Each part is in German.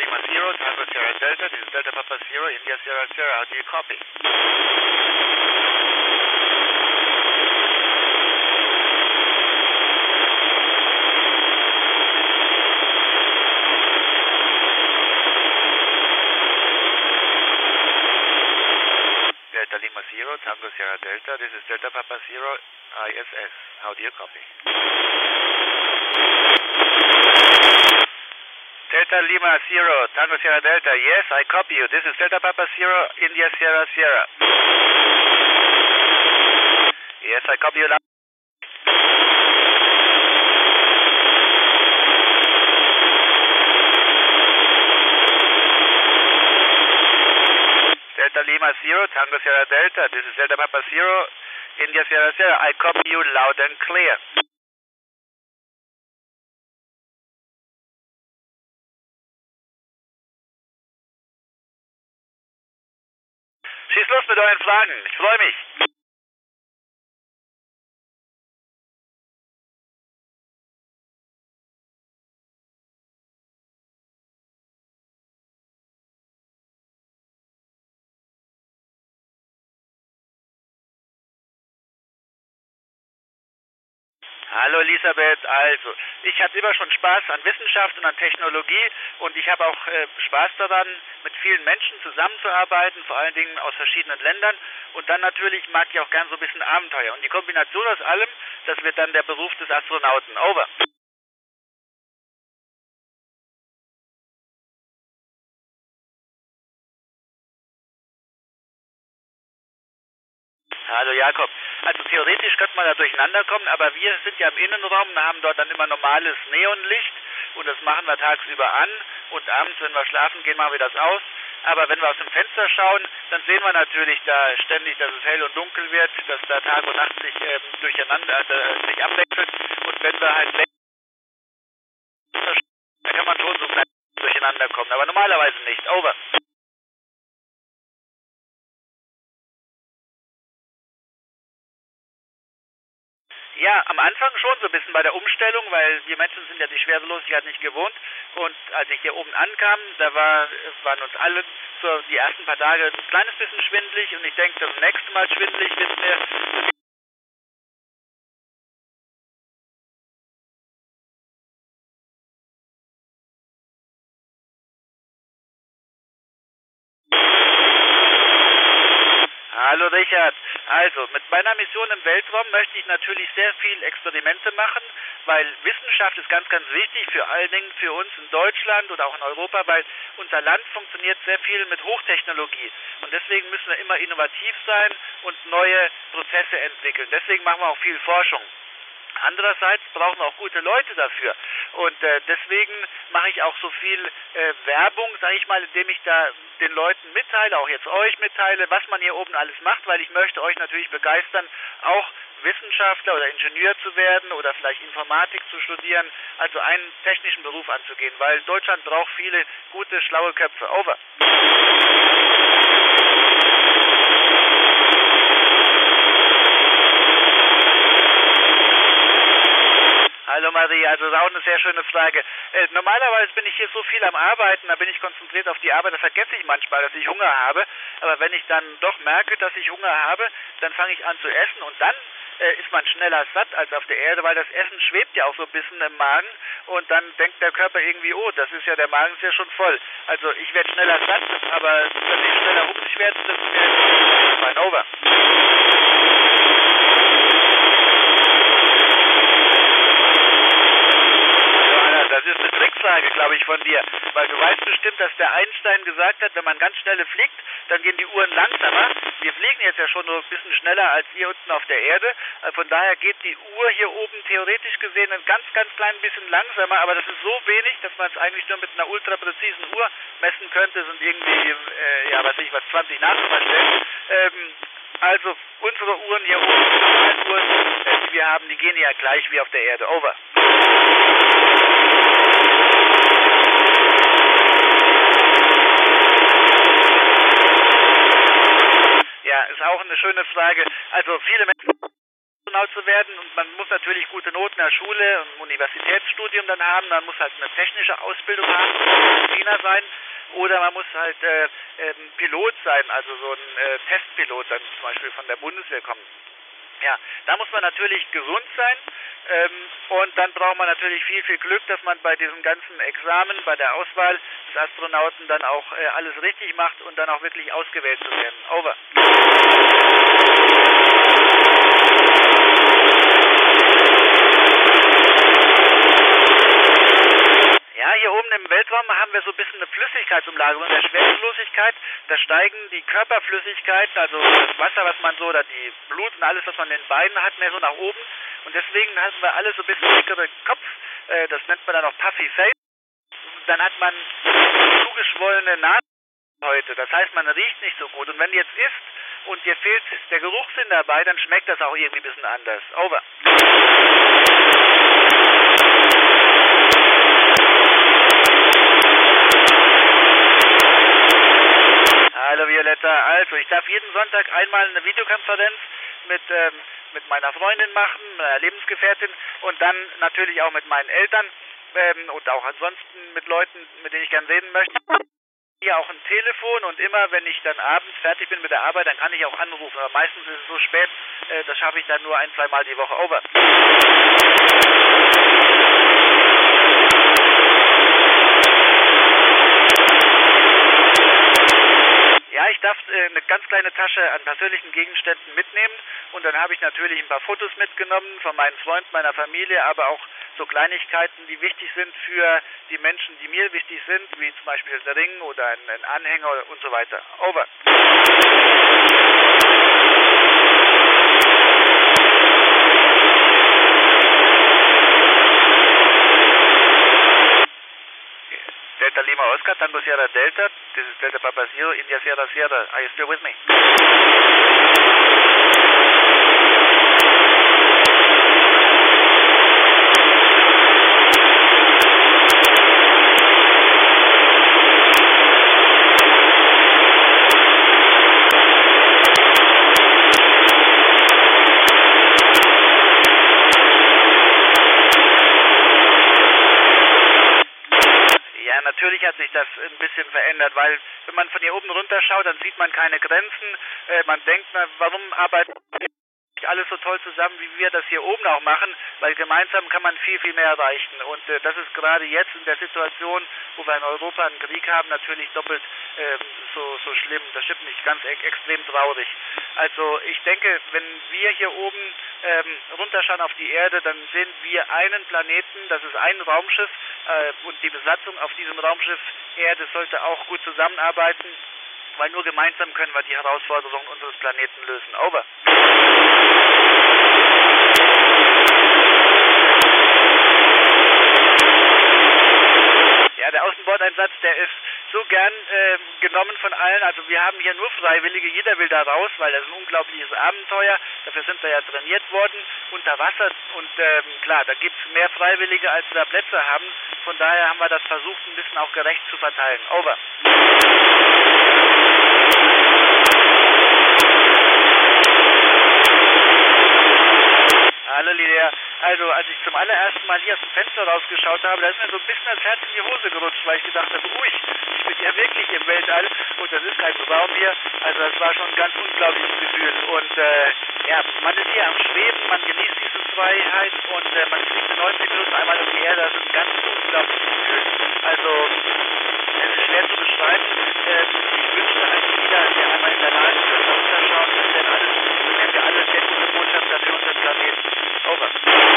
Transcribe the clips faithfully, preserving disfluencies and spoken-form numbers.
Lima Zero, Tango Sierra Delta, this is Delta Papa Zero, India Sierra Sierra, how do you copy? Delta Lima Zero, Tango Sierra Delta, this is Delta Papa Zero, I S S, how do you copy? Delta Lima Zero, Tango Sierra Delta, yes, I copy you. This is Delta Papa Zero, India Sierra Sierra. Yes, I copy you. Delta Lima Zero, Tango Sierra Delta, this is Delta Papa Zero, India Sierra Sierra. I copy you loud and clear. Schieß los mit euren Fragen, ich freue mich. Hallo Elisabeth, also ich hatte immer schon Spaß an Wissenschaft und an Technologie und ich habe auch äh, Spaß daran, mit vielen Menschen zusammenzuarbeiten, vor allen Dingen aus verschiedenen Ländern und dann natürlich mag ich auch gern so ein bisschen Abenteuer und die Kombination aus allem, das wird dann der Beruf des Astronauten. Over. Hallo Jakob. Also theoretisch könnte man da durcheinander kommen, aber wir sind ja im Innenraum und haben dort dann immer normales Neonlicht und das machen wir tagsüber an und abends, wenn wir schlafen gehen, machen wir das aus. Aber wenn wir aus dem Fenster schauen, dann sehen wir natürlich da ständig, dass es hell und dunkel wird, dass da Tag und Nacht sich ähm, durcheinander, äh, sich abwechselt und wenn wir halt dann kann man schon so klein durcheinander kommen, aber normalerweise nicht. Over. Ja, am Anfang schon so ein bisschen bei der Umstellung, weil wir Menschen sind ja die Schwerelosigkeit nicht gewohnt. Und als ich hier oben ankam, da war, waren uns alle so die ersten paar Tage ein kleines bisschen schwindelig und ich denke, das nächste Mal schwindelig wird mir. Hallo Richard, also mit meiner Mission im Weltraum möchte ich natürlich sehr viel Experimente machen, weil Wissenschaft ist ganz, ganz wichtig, vor allen Dingen für uns in Deutschland oder auch in Europa, weil unser Land funktioniert sehr viel mit Hochtechnologie und deswegen müssen wir immer innovativ sein und neue Prozesse entwickeln. Deswegen machen wir auch viel Forschung. Andererseits brauchen wir auch gute Leute dafür und äh, deswegen mache ich auch so viel äh, Werbung, sage ich mal, indem ich da den Leuten mitteile, auch jetzt euch mitteile, was man hier oben alles macht, weil ich möchte euch natürlich begeistern, auch Wissenschaftler oder Ingenieur zu werden oder vielleicht Informatik zu studieren, also einen technischen Beruf anzugehen, weil Deutschland braucht viele gute, schlaue Köpfe. Over. Hallo Marie, also das ist auch eine sehr schöne Frage. Äh, normalerweise bin ich hier so viel am Arbeiten, da bin ich konzentriert auf die Arbeit, da vergesse ich manchmal, dass ich Hunger habe. Aber wenn ich dann doch merke, dass ich Hunger habe, dann fange ich an zu essen und dann äh, ist man schneller satt als auf der Erde, weil das Essen schwebt ja auch so ein bisschen im Magen und dann denkt der Körper irgendwie, oh, das ist ja, der Magen ist ja schon voll. Also ich werde schneller satt, aber wenn ich schneller hungrig werde, das wäre mein Over. Das ist eine Trickfrage, glaube ich, von dir, weil du weißt bestimmt, dass der Einstein gesagt hat, wenn man ganz schnell fliegt, dann gehen die Uhren langsamer. Wir fliegen jetzt ja schon nur ein bisschen schneller als ihr unten auf der Erde. Von daher geht die Uhr hier oben theoretisch gesehen ein ganz, ganz klein bisschen langsamer, aber das ist so wenig, dass man es eigentlich nur mit einer ultrapräzisen Uhr messen könnte. Das sind irgendwie, äh, ja, weiß ich was, zwanzig Nachkommastellen. Ähm, also unsere Uhren hier oben, die Uhren, äh, die wir haben, die gehen ja gleich wie auf der Erde. Over. Ja, ist auch eine schöne Frage. Also viele Menschen Astronaut zu werden, und man muss natürlich gute Noten in der Schule und im Universitätsstudium dann haben, man muss halt eine technische Ausbildung haben, Mediziner sein, oder man muss halt äh, ähm, Pilot sein, also so ein äh, Testpilot dann zum Beispiel von der Bundeswehr kommen. Ja, da muss man natürlich gesund sein, ähm, und dann braucht man natürlich viel, viel Glück, dass man bei diesem ganzen Examen, bei der Auswahl des Astronauten dann auch äh, alles richtig macht und dann auch wirklich ausgewählt zu werden. Over. Ja, hier oben im Weltraum haben wir so ein bisschen eine Flüssigkeitsumlagerung in der Schwerelosigkeit. Da steigen die Körperflüssigkeiten, also das Wasser, was man so, oder die Blut und alles, was man in den Beinen hat, mehr so nach oben. Und deswegen haben wir alle so ein bisschen dickere Kopf. Äh, das nennt man dann auch Puffy Face. Dann hat man zugeschwollene Nasenhäute. Das heißt, man riecht nicht so gut. Und wenn jetzt isst und dir fehlt der Geruchssinn dabei, dann schmeckt das auch irgendwie ein bisschen anders. Over. Hallo Violetta, also ich darf jeden Sonntag einmal eine Videokonferenz mit, ähm, mit meiner Freundin machen, meiner Lebensgefährtin, und dann natürlich auch mit meinen Eltern ähm, und auch ansonsten mit Leuten, mit denen ich gern reden möchte. Hier auch ein Telefon, und immer wenn ich dann abends fertig bin mit der Arbeit, dann kann ich auch anrufen, aber meistens ist es so spät, äh, das schaffe ich dann nur ein, zwei Mal die Woche. Over. Ja, ich darf äh, eine ganz kleine Tasche an persönlichen Gegenständen mitnehmen, und dann habe ich natürlich ein paar Fotos mitgenommen von meinen Freunden, meiner Familie, aber auch so Kleinigkeiten, die wichtig sind für die Menschen, die mir wichtig sind, wie zum Beispiel der Ring oder ein, ein Anhänger und so weiter. Over. Delta Lima Oscar, Tango Sierra Delta, this is Delta Papa Zero, India Sierra Sierra, are you still with me? Natürlich hat sich das ein bisschen verändert, weil wenn man von hier oben runter schaut, dann sieht man keine Grenzen. Äh, man denkt, na, warum arbeiten alles so toll zusammen, wie wir das hier oben auch machen, weil gemeinsam kann man viel, viel mehr erreichen. Und äh, das ist gerade jetzt in der Situation, wo wir in Europa einen Krieg haben, natürlich doppelt ähm, so, so schlimm. Das stimmt mich ganz e extrem traurig. Also ich denke, wenn wir hier oben ähm, runterschauen auf die Erde, dann sehen wir einen Planeten, das ist ein Raumschiff, äh, und die Besatzung auf diesem Raumschiff Erde sollte auch gut zusammenarbeiten, weil nur gemeinsam können wir die Herausforderungen unseres Planeten lösen. Over. Ja, der Außenbordeinsatz, der ist so gern äh, genommen von allen. Also wir haben hier nur Freiwillige, jeder will da raus, weil das ist ein unglaubliches Abenteuer. Dafür sind wir ja trainiert worden unter Wasser, und ähm, klar, da gibt es mehr Freiwillige, als wir da Plätze haben. Von daher haben wir das versucht, ein bisschen auch gerecht zu verteilen. Over. Hallo Lydia, also als ich zum allerersten Mal hier aus dem Fenster rausgeschaut habe, da ist mir so ein bisschen das Herz in die Hose gerutscht, weil ich gedacht habe, ui, ich bin ja wirklich im Weltall und das ist kein Raum hier. Also das war schon ein ganz unglaubliches Gefühl. Und äh, ja, man ist hier am Schweben, man genießt diese Freiheit, und äh, man fliegt neunzig Minuten einmal um die Erde, das ist ein ganz unglaubliches Gefühl. Also es ist schwer zu beschreiben. Äh, ich wünschte eigentlich jeder, der einmal in der Lage ist, da runterschauen, denn alles, wenn wir alle sehr gute Botschafter für unseren Planeten. Over.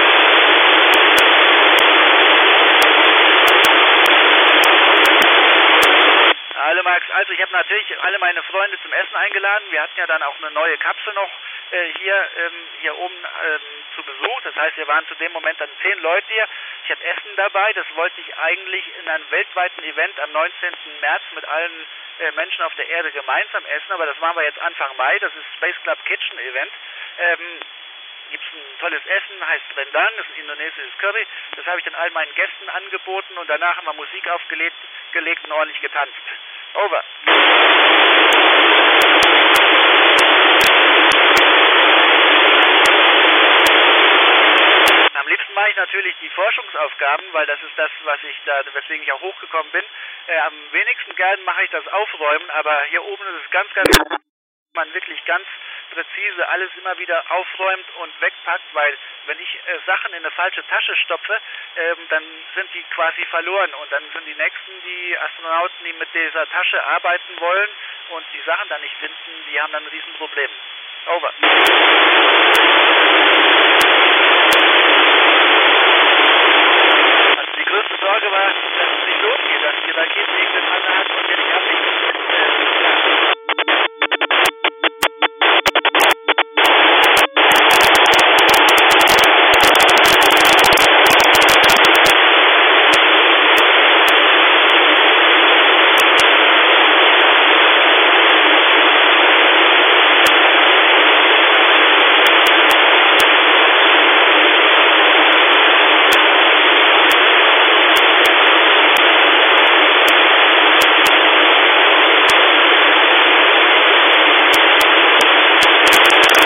Hallo Max, also ich habe natürlich alle meine Freunde zum Essen eingeladen. Wir hatten ja dann auch eine neue Kapsel noch äh, hier, ähm, hier oben ähm, zu Besuch. Das heißt, wir waren zu dem Moment dann zehn Leute hier. Ich habe Essen dabei. Das wollte ich eigentlich in einem weltweiten Event am neunzehnten März mit allen äh, Menschen auf der Erde gemeinsam essen. Aber das machen wir jetzt Anfang Mai. Das ist Space Club Kitchen Event. Ähm, gibt es ein tolles Essen, heißt Rendang, das ist ein indonesisches Curry. Das habe ich dann all meinen Gästen angeboten, und danach haben wir Musik aufgelegt gelegt und ordentlich getanzt. Over. ich natürlich die Forschungsaufgaben, weil das ist das, was ich da, weswegen ich auch hochgekommen bin. Äh, am wenigsten gern mache ich das Aufräumen, aber hier oben ist es ganz, ganz man wirklich ganz präzise alles immer wieder aufräumt und wegpackt, weil wenn ich äh, Sachen in eine falsche Tasche stopfe, ähm, dann sind die quasi verloren und dann sind die nächsten, die Astronauten, die mit dieser Tasche arbeiten wollen und die Sachen dann nicht finden, die haben dann ein Riesenproblem. Over. Also die größte Sorge war, dass es nicht losgeht, dass die Raketen irgendeinen Anhang und